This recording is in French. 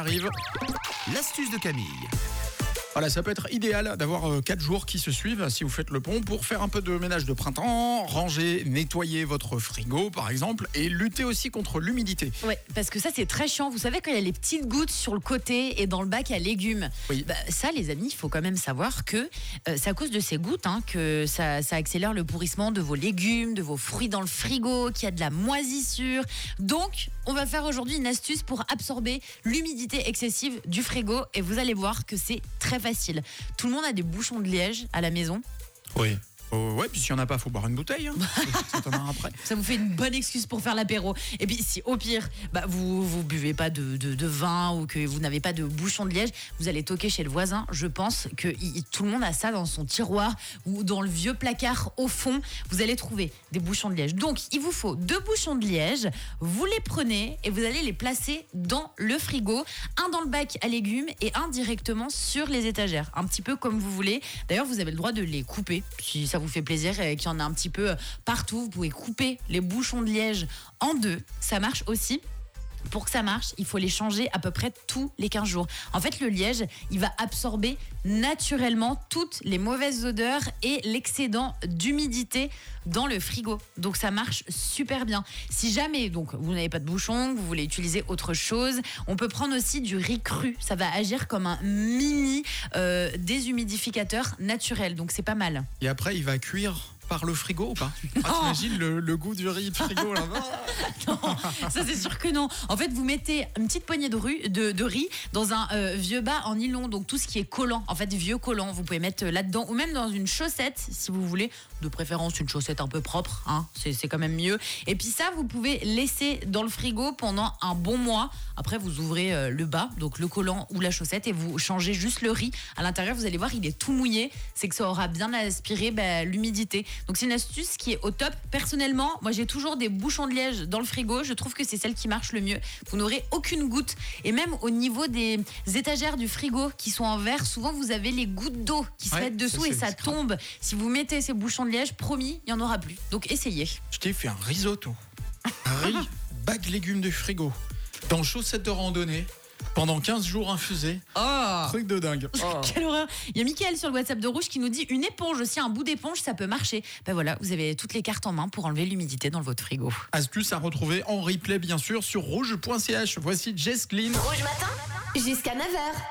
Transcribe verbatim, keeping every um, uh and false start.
arrive. L'astuce de Camille. Voilà, ça peut être idéal d'avoir quatre jours qui se suivent si vous faites le pont pour faire un peu de ménage de printemps, ranger, nettoyer votre frigo par exemple et lutter aussi contre l'humidité. Ouais, parce que ça c'est très chiant. Vous savez quand il y a les petites gouttes sur le côté et dans le bac à légumes. Oui. Bah, ça les amis, il faut quand même savoir que euh, c'est à cause de ces gouttes hein, que ça, ça accélère le pourrissement de vos légumes, de vos fruits dans le frigo, qu'il y a de la moisissure. Donc on va faire aujourd'hui une astuce pour absorber l'humidité excessive du frigo et vous allez voir que c'est très facile. Tout le monde a des bouchons de liège à la maison. Oui. Oh, ouais, puis s'il n'y en a pas, il faut boire une bouteille. Hein. Ça t'en a après. Ça vous fait une bonne excuse pour faire l'apéro. Et puis si au pire, bah, vous vous buvez pas de, de, de vin ou que vous n'avez pas de bouchon de liège, vous allez toquer chez le voisin. Je pense que il, tout le monde a ça dans son tiroir ou dans le vieux placard au fond. Vous allez trouver des bouchons de liège. Donc il vous faut deux bouchons de liège. Vous les prenez et vous allez les placer dans le frigo. Un dans le bac à légumes et un directement sur les étagères. Un petit peu comme vous voulez. D'ailleurs, vous avez le droit de les couper si ça vous fait plaisir et qu'il y en a un petit peu partout. Vous pouvez couper les bouchons de liège en deux. Ça marche aussi. Pour que ça marche, il faut les changer à peu près tous les quinze jours. En fait, le liège, il va absorber naturellement toutes les mauvaises odeurs et l'excédent d'humidité dans le frigo. Donc, ça marche super bien. Si jamais donc vous n'avez pas de bouchon, vous voulez utiliser autre chose, on peut prendre aussi du riz cru. Ça va agir comme un mini euh, déshumidificateur naturel. Donc, c'est pas mal. Et après, il va cuire par le frigo ou pas? Ah, t'imagines le, le goût du riz de frigo là. Non, ça c'est sûr que non. En fait, vous mettez une petite poignée de, ru- de, de riz dans un euh, vieux bas en nylon, donc tout ce qui est collant, en fait vieux collant, vous pouvez mettre là-dedans ou même dans une chaussette si vous voulez, de préférence une chaussette un peu propre, hein, c'est, c'est quand même mieux. Et puis ça, vous pouvez laisser dans le frigo pendant un bon mois. Après, vous ouvrez euh, le bas, donc le collant ou la chaussette et vous changez juste le riz. À l'intérieur, vous allez voir, il est tout mouillé, c'est que ça aura bien aspiré bah, l'humidité. Donc c'est une astuce qui est au top. Personnellement, moi j'ai toujours des bouchons de liège dans le frigo. Je trouve que c'est celle qui marche le mieux. Vous n'aurez aucune goutte. Et même au niveau des étagères du frigo qui sont en verre, souvent vous avez les gouttes d'eau qui se Ouais, mettent dessous ça, et c'est ça discret. tombe. Si vous mettez ces bouchons de liège, promis, il n'y en aura plus. Donc essayez. Je t'ai fait un risotto. Un riz, bac légumes du frigo, dans chaussettes de randonnée, pendant quinze jours infusés. Oh Truc de dingue. Oh. Quelle horreur. Il y a Mickaël sur le WhatsApp de Rouge qui nous dit une éponge aussi, un bout d'éponge, ça peut marcher. Ben voilà, vous avez toutes les cartes en main pour enlever l'humidité dans votre frigo. Astuce à retrouver en replay bien sûr sur rouge point c h. Voici Jess Glynn. Rouge matin jusqu'à neuf heures.